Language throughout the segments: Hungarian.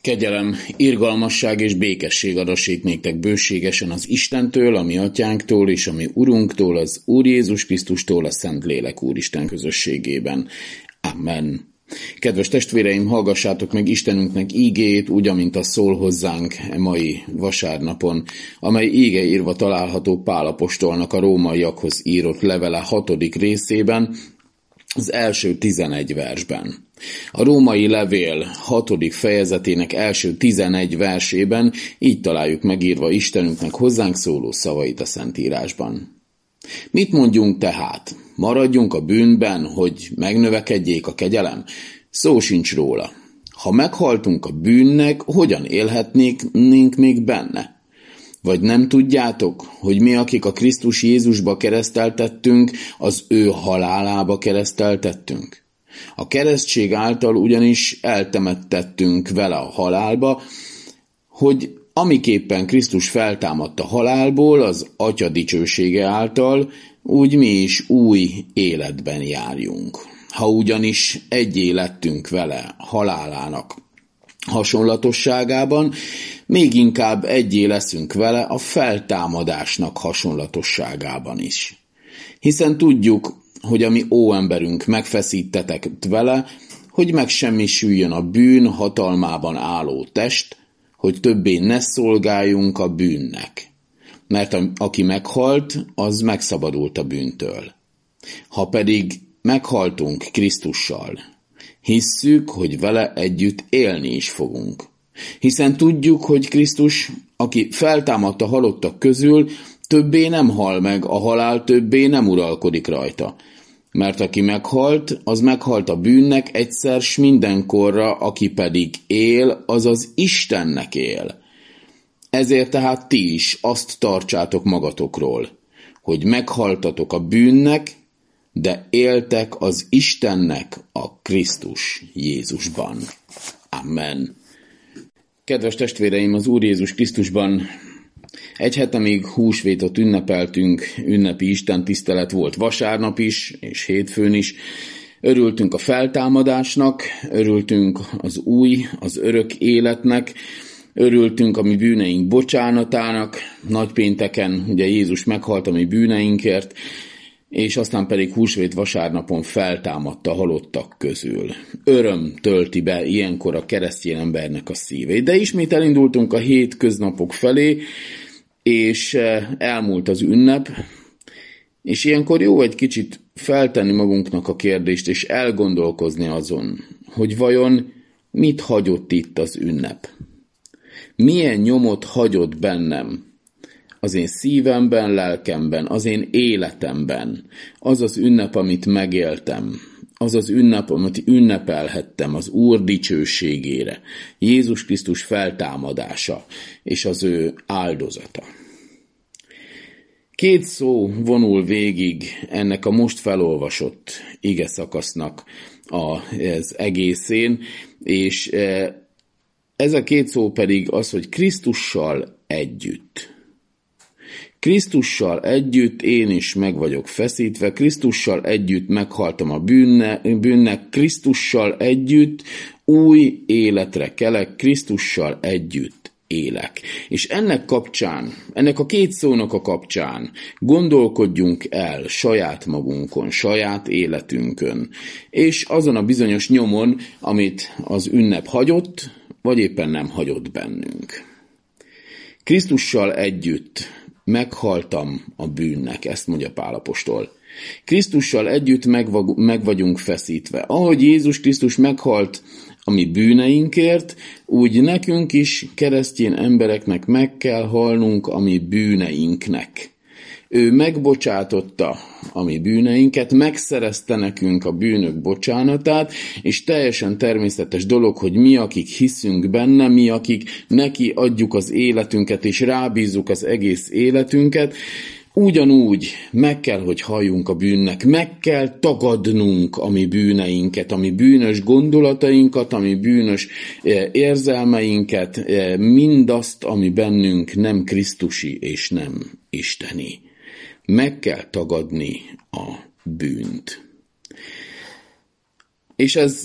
Kegyelem, irgalmasság és békesség adassék néktek bőségesen az Istentől, a mi atyánktól és a mi Urunktól, az Úr Jézus Krisztustól, a Szentlélek Úristen közösségében. Amen. Kedves testvéreim, hallgassátok meg Istenünknek ígéjét, úgy, amint az szól hozzánk mai vasárnapon, amely íge írva található Pál apostolnak a rómaiakhoz írott levele 6. részében, az első 11 versben. A római levél 6. fejezetének első 11 versében így találjuk megírva Istenünknek hozzánk szóló szavait a Szentírásban. Mit mondjunk tehát? Maradjunk a bűnben, hogy megnövekedjék a kegyelem? Szó sincs róla. Ha meghaltunk a bűnnek, hogyan élhetnénk még benne? Vagy nem tudjátok, hogy mi, akik a Krisztus Jézusba kereszteltettünk, az ő halálába kereszteltettünk? A keresztség által ugyanis eltemettettünk vele a halálba, hogy amiképpen Krisztus feltámadt a halálból, az Atya dicsősége által, úgy mi is új életben járjunk. Ha ugyanis egyé lettünk vele halálának hasonlatosságában, még inkább egyé leszünk vele a feltámadásnak hasonlatosságában is. Hiszen tudjuk, hogy a mi óemberünk megfeszítetett vele, hogy megsemmisüljön a bűn hatalmában álló test, hogy többé ne szolgáljunk a bűnnek. Mert aki meghalt, az megszabadult a bűntől. Ha pedig meghaltunk Krisztussal, hisszük, hogy vele együtt élni is fogunk. Hiszen tudjuk, hogy Krisztus, aki feltámadt a halottak közül, többé nem hal meg, a halál többé nem uralkodik rajta. Mert aki meghalt, az meghalt a bűnnek egyszer s mindenkorra, aki pedig él, az az Istennek él. Ezért tehát ti is azt tartsátok magatokról, hogy meghaltatok a bűnnek, de éltek az Istennek a Krisztus Jézusban. Amen. Kedves testvéreim, az Úr Jézus Krisztusban egy hete még húsvétot ünnepeltünk, ünnepi istentisztelet volt vasárnap is, és hétfőn is. Örültünk a feltámadásnak, örültünk az örök életnek, örültünk a mi bűneink bocsánatának, nagypénteken ugye Jézus meghalt a mi bűneinkért, és aztán pedig húsvét vasárnapon feltámadt a halottak közül. Öröm tölti be ilyenkor a keresztény embernek a szívét. De ismét elindultunk a hétköznapok felé, és elmúlt az ünnep, és ilyenkor jó egy kicsit feltenni magunknak a kérdést, és elgondolkozni azon, hogy vajon mit hagyott itt az ünnep. Milyen nyomot hagyott bennem, az én szívemben, lelkemben, az én életemben, az az ünnep, amit megéltem, az az ünnep, amit ünnepelhettem az Úr dicsőségére, Jézus Krisztus feltámadása és az ő áldozata. Két szó vonul végig ennek a most felolvasott ige szakasznak az egészén, és ez a két szó pedig az, hogy Krisztussal együtt. Krisztussal együtt én is meg vagyok feszítve, Krisztussal együtt meghaltam a bűnnek, Krisztussal együtt új életre kelek, Krisztussal együtt élek. És ennek kapcsán, ennek a két szónak a kapcsán gondolkodjunk el saját magunkon, saját életünkön, és azon a bizonyos nyomon, amit az ünnep hagyott, vagy éppen nem hagyott bennünk. Krisztussal együtt meghaltam a bűnnek, ezt mondja Pál apostol. Krisztussal együtt meg vagyunk feszítve. Ahogy Jézus Krisztus meghalt a mi bűneinkért, úgy nekünk is, keresztény embereknek meg kell halnunk a mi bűneinknek. Ő megbocsátotta a mi bűneinket, megszerezte nekünk a bűnök bocsánatát, és teljesen természetes dolog, hogy mi, akik hiszünk benne, mi, akik neki adjuk az életünket, és rábízzuk az egész életünket, ugyanúgy meg kell, hogy halljunk a bűnnek, meg kell tagadnunk a mi bűneinket, a mi bűnös gondolatainkat, a mi bűnös érzelmeinket, mindazt, ami bennünk nem krisztusi és nem isteni. Meg kell tagadni a bűnt. És ez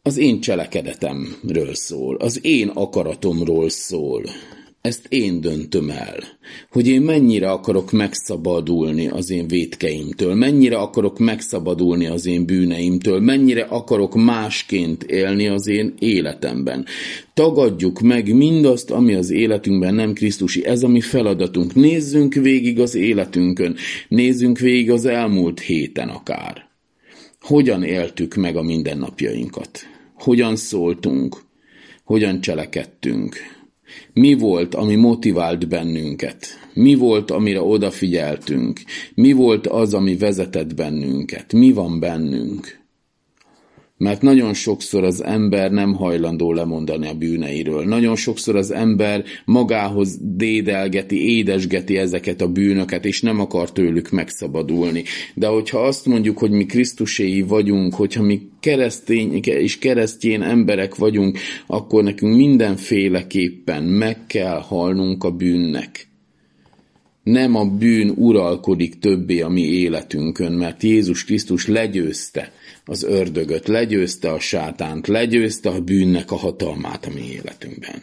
az én cselekedetemről szól, az én akaratomról szól. Ezt én döntöm el, hogy én mennyire akarok megszabadulni az én vétkeimtől, mennyire akarok megszabadulni az én bűneimtől, mennyire akarok másként élni az én életemben. Tagadjuk meg mindazt, ami az életünkben nem krisztusi. Ez a mi feladatunk. Nézzünk végig az életünkön, nézzünk végig az elmúlt héten akár. Hogyan éltük meg a mindennapjainkat? Hogyan szóltunk? Hogyan cselekedtünk? Mi volt, ami motivált bennünket? Mi volt, amire odafigyeltünk? Mi volt az, ami vezetett bennünket? Mi van bennünk? Mert nagyon sokszor az ember nem hajlandó lemondani a bűneiről. Nagyon sokszor az ember magához dédelgeti, édesgeti ezeket a bűnöket, és nem akar tőlük megszabadulni. De hogyha azt mondjuk, hogy mi Krisztuséi vagyunk, hogyha mi keresztény és keresztjén emberek vagyunk, akkor nekünk mindenféleképpen meg kell halnunk a bűnnek. Nem a bűn uralkodik többé a mi életünkön, mert Jézus Krisztus legyőzte az ördögöt, legyőzte a sátánt, legyőzte a bűnnek a hatalmát a mi életünkben.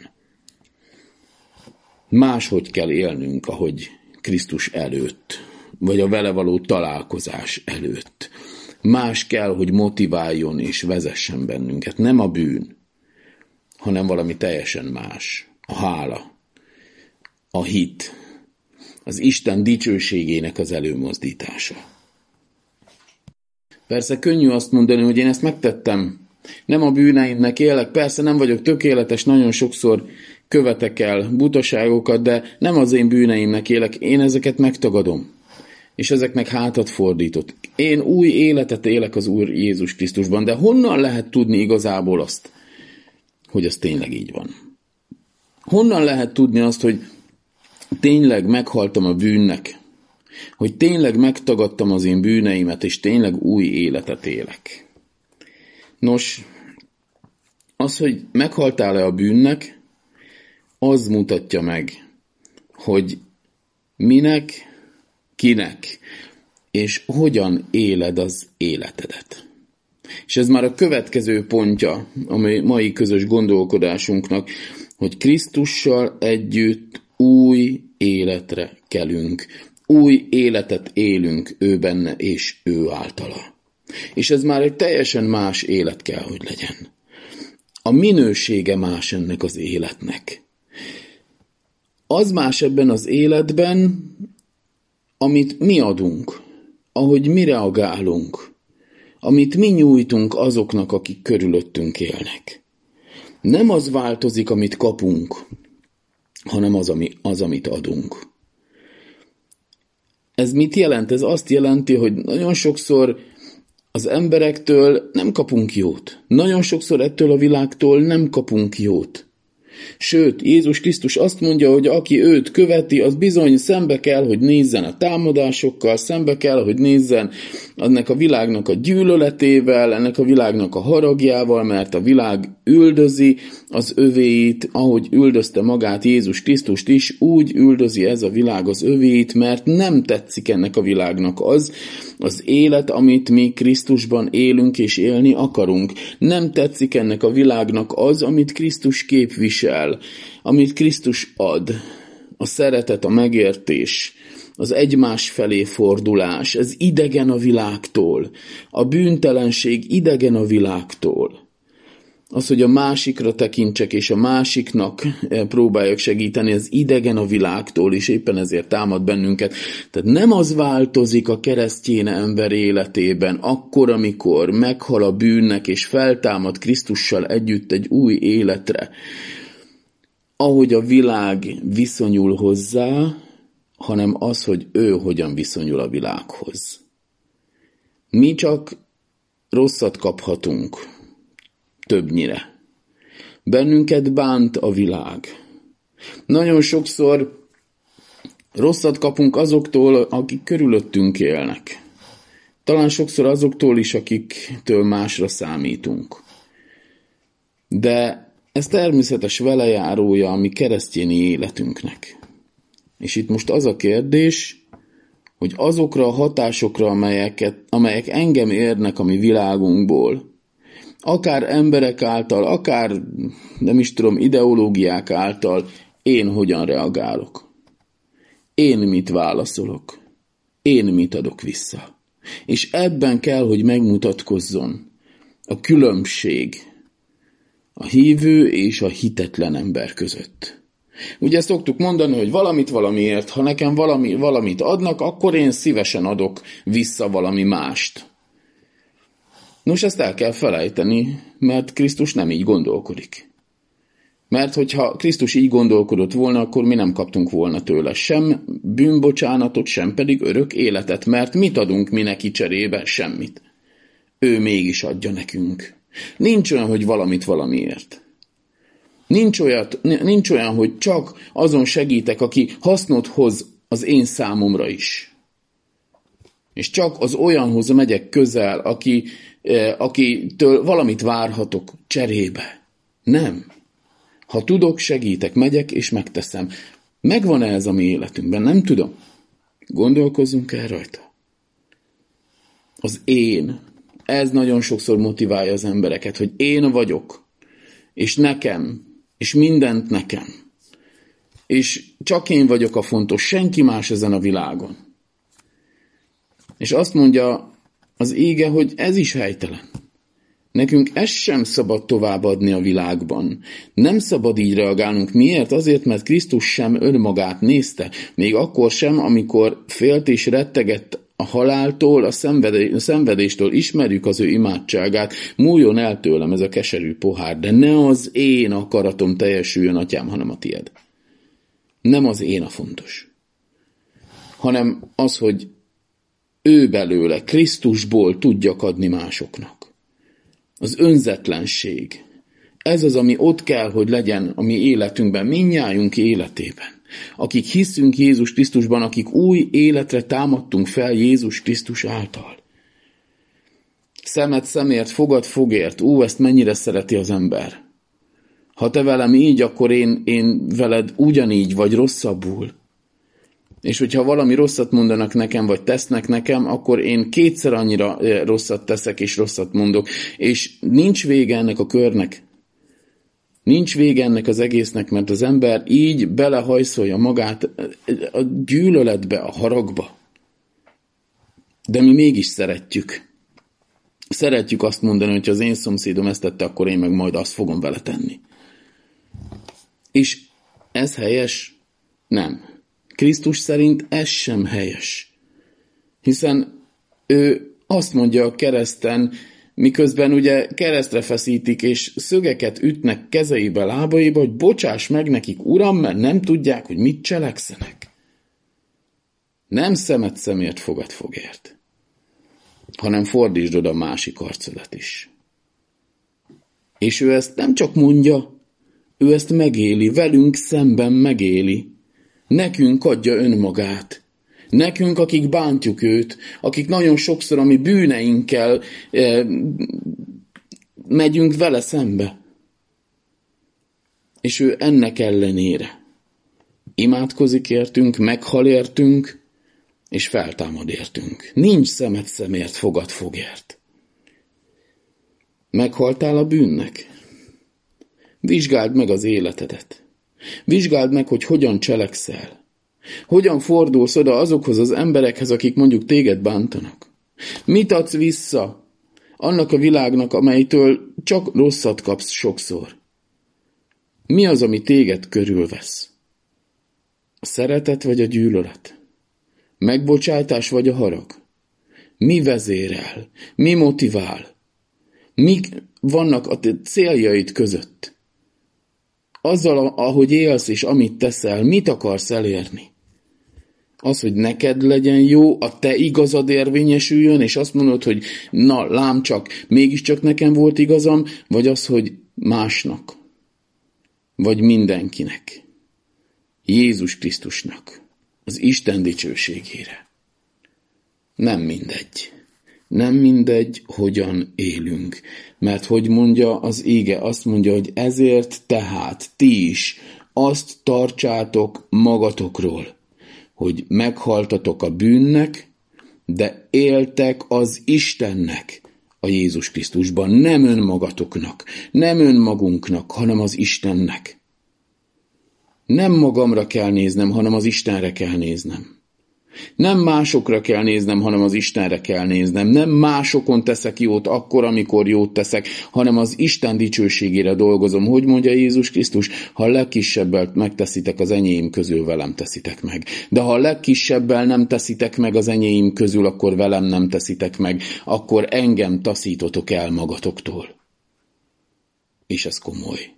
Máshogy kell élnünk, ahogy Krisztus előtt, vagy a vele való találkozás előtt. Más kell, hogy motiváljon és vezessen bennünket. Nem a bűn, hanem valami teljesen más. A hála, a hit, az Isten dicsőségének az előmozdítása. Persze könnyű azt mondani, hogy én ezt megtettem. Nem a bűneimnek élek, persze nem vagyok tökéletes, nagyon sokszor követek el butaságokat, de nem az én bűneimnek élek, én ezeket megtagadom. És ezeknek hátat fordított. Én új életet élek az Úr Jézus Krisztusban, de honnan lehet tudni igazából azt, hogy az tényleg így van? Honnan lehet tudni azt, hogy tényleg meghaltam a bűnnek, hogy tényleg megtagadtam az én bűneimet, és tényleg új életet élek? Nos, az, hogy meghaltál-e a bűnnek, az mutatja meg, hogy minek, kinek, és hogyan éled az életedet. És ez már a következő pontja a mai közös gondolkodásunknak, hogy Krisztussal együtt új életre kelünk, új életet élünk ő benne és ő általa. És ez már egy teljesen más élet kell, hogy legyen. A minősége más ennek az életnek. Az más ebben az életben, amit mi adunk, ahogy mi reagálunk, amit mi nyújtunk azoknak, akik körülöttünk élnek. Nem az változik, amit kapunk, hanem az, amit adunk. Ez mit jelent? Ez azt jelenti, hogy nagyon sokszor az emberektől nem kapunk jót. Nagyon sokszor ettől a világtól nem kapunk jót. Sőt, Jézus Krisztus azt mondja, hogy aki őt követi, az bizony szembe kell, hogy nézzen a támadásokkal, szembe kell, hogy nézzen ennek a világnak a gyűlöletével, ennek a világnak a haragjával, mert a világ üldözi az övéit, ahogy üldözte magát Jézus Krisztust is, úgy üldözi ez a világ az övéit, mert nem tetszik ennek a világnak az élet, amit mi Krisztusban élünk és élni akarunk. Nem tetszik ennek a világnak az, amit Krisztus képvisel, amit Krisztus ad. A szeretet, a megértés, az egymás felé fordulás, ez idegen a világtól. A bűntelenség idegen a világtól. Az, hogy a másikra tekintsek, és a másiknak próbáljak segíteni, ez idegen a világtól, és éppen ezért támad bennünket. Tehát nem az változik a keresztény ember életében, akkor, amikor meghal a bűnnek, és feltámad Krisztussal együtt egy új életre, ahogy a világ viszonyul hozzá, hanem az, hogy ő hogyan viszonyul a világhoz. Mi csak rosszat kaphatunk, többnyire. Bennünket bánt a világ. Nagyon sokszor rosszat kapunk azoktól, akik körülöttünk élnek. Talán sokszor azoktól is, akiktől másra számítunk. De ez természetes velejárója a mi keresztjéni életünknek. És itt most az a kérdés, hogy azokra a hatásokra, amelyek engem érnek a mi világunkból, akár emberek által, akár nem is tudom, ideológiák által én hogyan reagálok. Én mit válaszolok. Én mit adok vissza. És ebben kell, hogy megmutatkozzon a különbség a hívő és a hitetlen ember között. Ugye szoktuk mondani, hogy valamit valamiért, ha nekem valamit adnak, akkor én szívesen adok vissza valami mást. Nos, ezt el kell felejteni, mert Krisztus nem így gondolkodik. Mert hogyha Krisztus így gondolkodott volna, akkor mi nem kaptunk volna tőle sem bűnbocsánatot, sem pedig örök életet, mert mit adunk mi neki cserébe? Semmit. Ő mégis adja nekünk. Nincs olyan, hogy valamit valamiért. Nincs olyan, hogy csak azon segítek, aki hasznot hoz az én számomra is. És csak az olyanhoz megyek közel, akitől valamit várhatok cserébe. Nem. Ha tudok, segítek, megyek és megteszem. Megvan-e ez a mi életünkben? Nem tudom. Gondolkozzunk el rajta. Az én. Ez nagyon sokszor motiválja az embereket, hogy én vagyok, és nekem, és mindent nekem. És csak én vagyok a fontos, senki más ezen a világon. És azt mondja az íge, hogy ez is helytelen. Nekünk ezt sem szabad továbbadni a világban. Nem szabad így reagálnunk. Miért? Azért, mert Krisztus sem önmagát nézte. Még akkor sem, amikor félt és rettegett a haláltól, a szenvedéstől. Ismerjük az ő imádságát. Múljon el tőlem ez a keserű pohár, de ne az én akaratom teljesüljön, atyám, hanem a tied. Nem az én a fontos. Hanem az, hogy ő belőle, Krisztusból tudjak adni másoknak. Az önzetlenség. Ez az, ami ott kell, hogy legyen a mi életünkben, mindnyájunk életében. Akik hiszünk Jézus Krisztusban, akik új életre támadtunk fel Jézus Krisztus által. Szemet szemért, fogad fogért. Ezt mennyire szereti az ember. Ha te velem így, akkor én veled ugyanígy, vagy rosszabbul. És hogyha valami rosszat mondanak nekem, vagy tesznek nekem, akkor én kétszer annyira rosszat teszek, és rosszat mondok. És nincs vége ennek a körnek. Nincs vége ennek az egésznek, mert az ember így belehajszolja magát a gyűlöletbe, a haragba. De mi mégis szeretjük. Szeretjük azt mondani, hogy ha az én szomszédom ezt tette, akkor én meg majd azt fogom vele tenni. És ez helyes? Nem. Krisztus szerint ez sem helyes. Hiszen ő azt mondja a kereszten, miközben ugye keresztre feszítik, és szögeket ütnek kezeibe, lábaiba, hogy bocsáss meg nekik, Uram, mert nem tudják, hogy mit cselekszenek. Nem szemet szemért, fogad fogért, hanem fordítsd oda a másik arcodat is. És ő ezt nem csak mondja, ő ezt megéli, velünk szemben megéli. Nekünk adja önmagát. Nekünk, akik bántjuk őt, akik nagyon sokszor a mi bűneinkkel megyünk vele szembe. És ő ennek ellenére imádkozik értünk, meghal értünk, és feltámad értünk. Nincs szemet szemért, fogad fogért. Meghaltál a bűnnek? Vizsgáld meg az életedet. Vizsgáld meg, hogy hogyan cselekszel. Hogyan fordulsz oda azokhoz az emberekhez, akik mondjuk téged bántanak. Mit adsz vissza annak a világnak, amelytől csak rosszat kapsz sokszor? Mi az, ami téged körülvesz? A szeretet vagy a gyűlölet? Megbocsátás vagy a harag? Mi vezérel? Mi motivál? Mik vannak a te céljaid között? Azzal, ahogy élsz és amit teszel, mit akarsz elérni? Az, hogy neked legyen jó, a te igazad érvényesüljön, és azt mondod, hogy na, lám csak, mégiscsak nekem volt igazam, vagy az, hogy másnak, vagy mindenkinek, Jézus Krisztusnak, az Isten dicsőségére. Nem mindegy. Nem mindegy, hogyan élünk. Mert hogy mondja az íge, azt mondja, hogy ezért tehát ti is azt tartsátok magatokról, hogy meghaltatok a bűnnek, de éltek az Istennek, a Jézus Krisztusban, nem önmagatoknak, nem önmagunknak, hanem az Istennek. Nem magamra kell néznem, hanem az Istenre kell néznem. Nem másokra kell néznem, hanem az Istenre kell néznem. Nem másokon teszek jót akkor, amikor jót teszek, hanem az Isten dicsőségére dolgozom. Hogy mondja Jézus Krisztus? Ha a legkisebbet megteszitek az enyém közül, velem teszitek meg. De ha a legkisebbel nem teszitek meg az enyém közül, akkor velem nem teszitek meg. Akkor engem taszítotok el magatoktól. És ez komoly.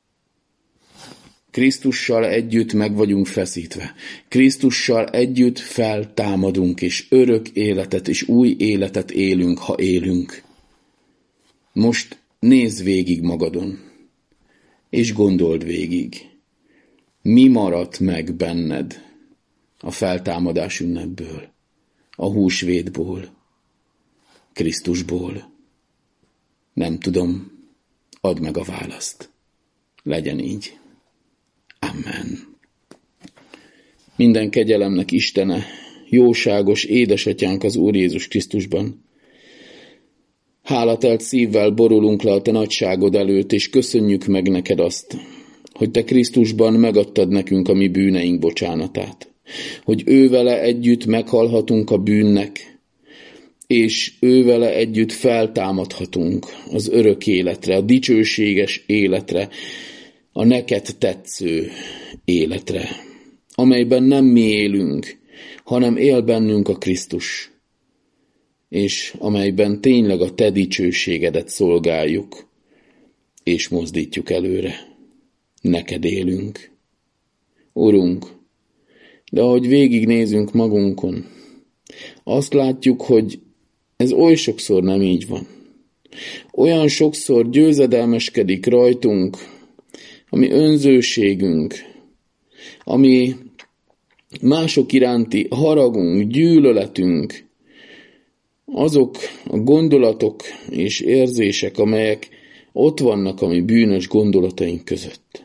Krisztussal együtt meg vagyunk feszítve. Krisztussal együtt feltámadunk, és örök életet és új életet élünk, ha élünk. Most nézz végig magadon, és gondold végig, mi maradt meg benned a feltámadás ünnepből, a húsvétból, Krisztusból. Nem tudom, add meg a választ. Legyen így. Amen. Minden kegyelemnek Istene, jóságos édesatyánk az Úr Jézus Krisztusban. Hálatelt szívvel borulunk le a te nagyságod előtt, és köszönjük meg neked azt, hogy te Krisztusban megadtad nekünk a mi bűneink bocsánatát, hogy ővele együtt meghalhatunk a bűnnek, és ővele együtt feltámadhatunk az örök életre, a dicsőséges életre, a neked tetsző életre, amelyben nem mi élünk, hanem él bennünk a Krisztus, és amelyben tényleg a te dicsőségedet szolgáljuk, és mozdítjuk előre. Neked élünk. Urunk, de ahogy végignézünk magunkon, azt látjuk, hogy ez oly sokszor nem így van. Olyan sokszor győzedelmeskedik rajtunk, ami önzőségünk, ami mások iránti haragunk, gyűlöletünk, azok a gondolatok és érzések, amelyek ott vannak a mi bűnös gondolataink között.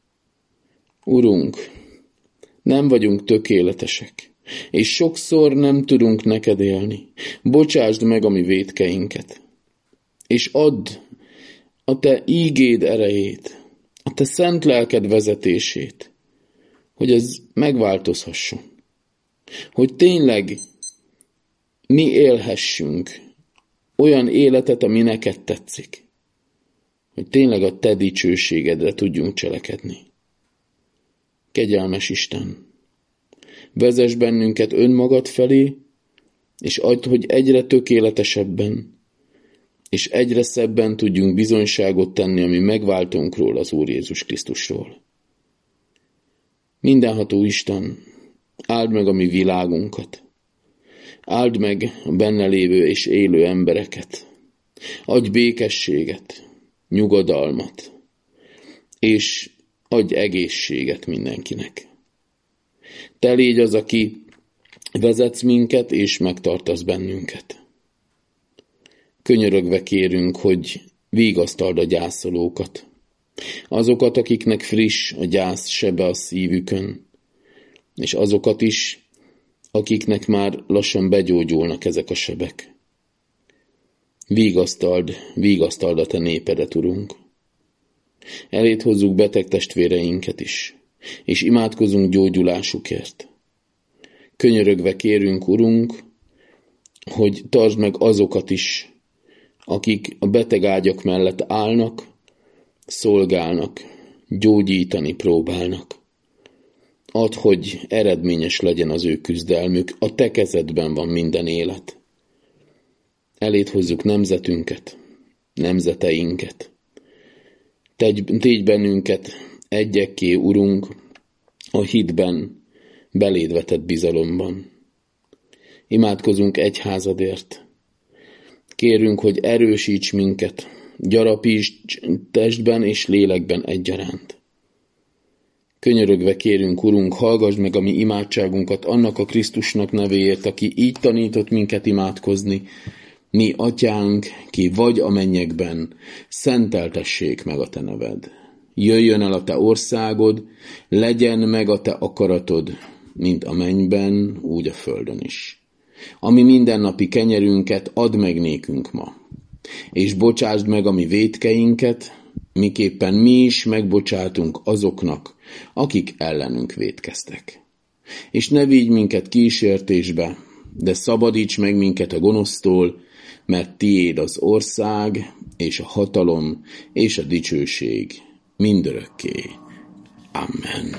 Urunk, nem vagyunk tökéletesek, és sokszor nem tudunk neked élni. Bocsásd meg a mi vétkeinket, és add a te ígéd erejét, a te szent lelked vezetését, hogy ez megváltozhasson. Hogy tényleg mi élhessünk olyan életet, ami neked tetszik. Hogy tényleg a te dicsőségedre tudjunk cselekedni. Kegyelmes Isten, vezess bennünket önmagad felé, és add, hogy egyre tökéletesebben és egyre szebben tudjunk bizonyságot tenni, ami megváltónkról, az Úr Jézus Krisztusról. Mindenható Isten, áld meg a mi világunkat, áld meg a benne lévő és élő embereket, adj békességet, nyugodalmat, és adj egészséget mindenkinek. Te légy az, aki vezetsz minket, és megtartasz bennünket. Könyörögve kérünk, hogy vigasztald a gyászolókat, azokat, akiknek friss a gyász sebe a szívükön, és azokat is, akiknek már lassan begyógyulnak ezek a sebek. Vigasztald a te népedet, Urunk. Eléd hozzuk beteg testvéreinket is, és imádkozunk gyógyulásukért. Könyörögve kérünk, Urunk, hogy tartsd meg azokat is, akik a beteg ágyak mellett állnak, szolgálnak, gyógyítani próbálnak. Add, hogy eredményes legyen az ő küzdelmük, a te kezedben van minden élet. Eléd hozzuk nemzetünket, nemzeteinket. Tégy bennünket egyekké, Urunk, a hitben, beléd vetett bizalomban. Imádkozunk egyházadért. Kérünk, hogy erősíts minket, gyarapíts testben és lélekben egyaránt. Könyörögve kérünk, Urunk, hallgass meg a mi imádságunkat annak a Krisztusnak nevéért, aki így tanított minket imádkozni. Mi, Atyánk, ki vagy a mennyekben, szenteltessék meg a te neved. Jöjjön el a te országod, legyen meg a te akaratod, mint a mennyben, úgy a földön is. Ami mindennapi kenyerünket add meg nékünk ma, És bocsásd meg a mi vétkeinket, miképpen mi is megbocsátunk azoknak, akik ellenünk vétkeztek. És ne vigy minket kísértésbe, de szabadíts meg minket a gonosztól, mert tiéd az ország, és a hatalom, és a dicsőség mindörökké. Amen.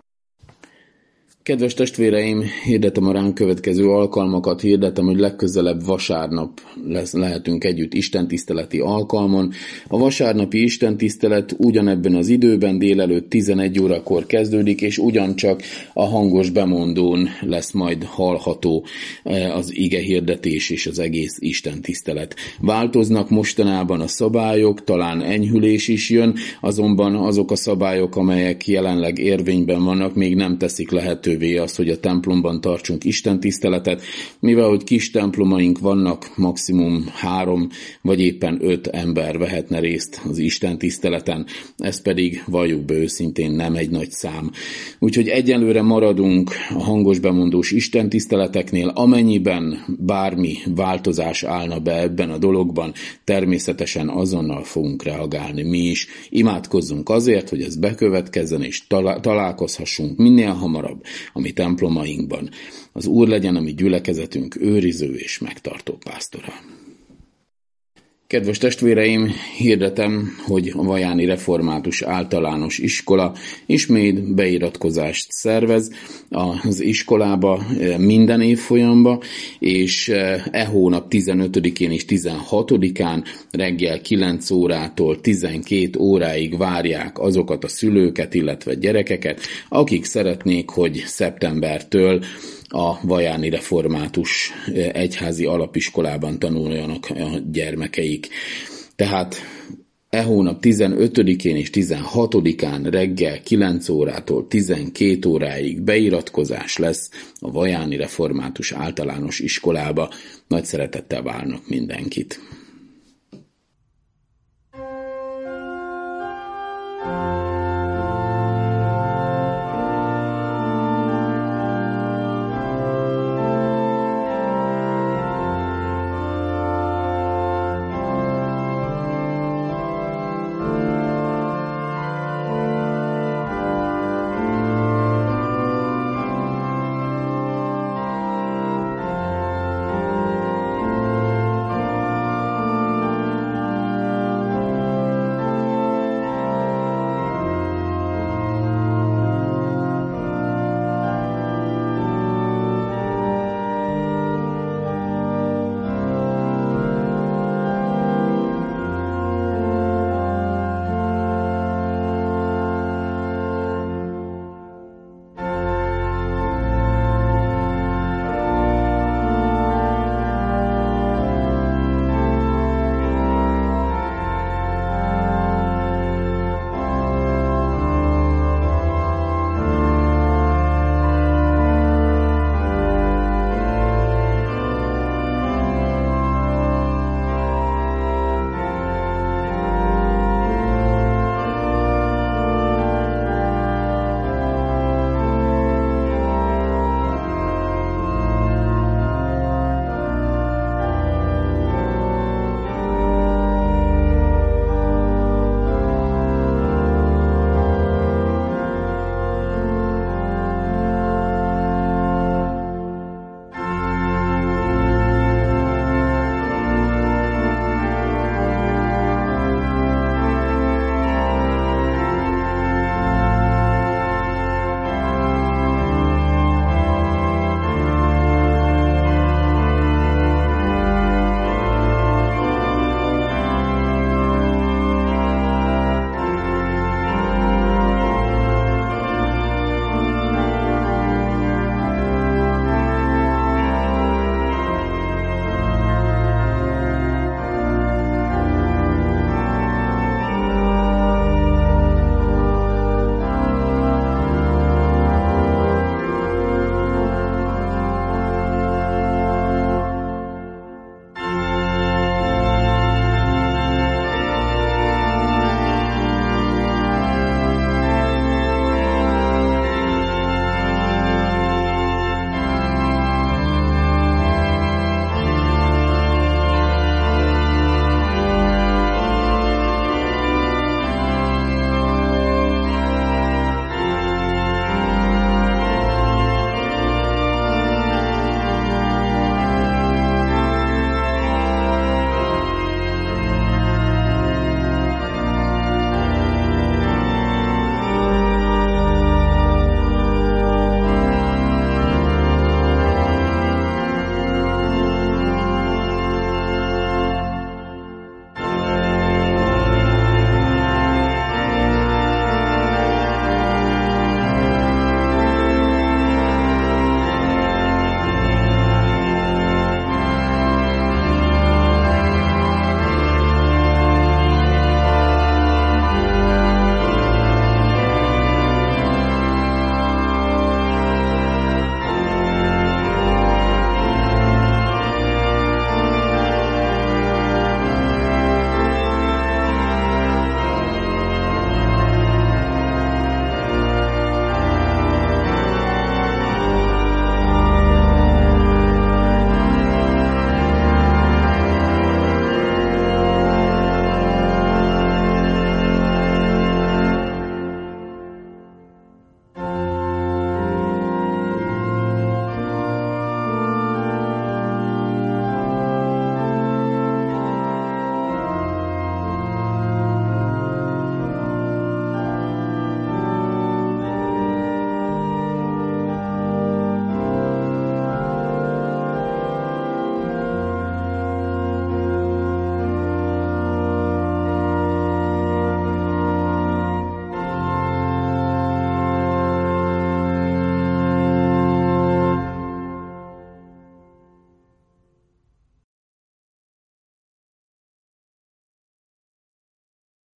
Kedves testvéreim, hirdetem a ránk következő alkalmakat, hirdetem, hogy legközelebb vasárnap lehetünk együtt istentiszteleti alkalmon. A vasárnapi istentisztelet ugyanebben az időben délelőtt 11 órakor kezdődik, és ugyancsak a hangos bemondón lesz majd hallható az ige hirdetés és az egész istentisztelet. Változnak mostanában a szabályok, talán enyhülés is jön, azonban azok a szabályok, amelyek jelenleg érvényben vannak, még nem teszik lehetővé azt, hogy a templomban tartsunk istentiszteletet, mivel hogy kis templomaink vannak, maximum 3 vagy éppen 5 ember vehetne részt az istentiszteleten, ez pedig valljuk be őszintén nem egy nagy szám. Úgyhogy egyelőre maradunk a hangos bemondós istentiszteleteknél, amennyiben bármi változás állna be ebben a dologban, természetesen azonnal fogunk reagálni mi is. Imádkozzunk azért, hogy ez bekövetkezzen és találkozhassunk minél hamarabb a mi templomainkban. Az Úr legyen a mi gyülekezetünk őriző és megtartó pásztora. Kedves testvéreim, hirdetem, hogy a Vajáni Református Általános Iskola ismét beiratkozást szervez az iskolába minden évfolyamba, és hónap 15-én és 16-án reggel 9 órától 12 óráig várják azokat a szülőket, illetve gyerekeket, akik szeretnék, hogy szeptembertől a Vajáni Református Egyházi Alapiskolában tanuljanak a gyermekeik. Tehát hónap 15-én és 16-án reggel 9 órától 12 óráig beiratkozás lesz a Vajáni Református Általános Iskolába. Nagy szeretettel várnak mindenkit.